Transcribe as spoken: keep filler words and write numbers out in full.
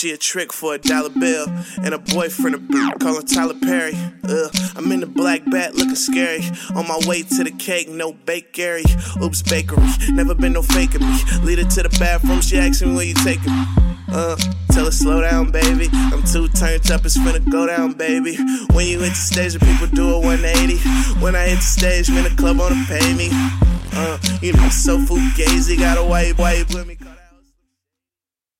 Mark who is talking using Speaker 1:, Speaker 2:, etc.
Speaker 1: She a trick for a dollar bill. And a boyfriend a bitch, call him Tyler Perry. Ugh, I'm in the black bat looking scary. On my way to the cake, no bakery. Oops, bakery, never been no faking me. Lead her to the bathroom, she asks me where you taking me. Uh, tell her slow down, baby. I'm too turned up, it's finna go down, baby. When you hit the stage, the people do a one eighty. When I hit the stage, man, the club wanna pay me. Uh, you know, so fugazi, got a white, white with me.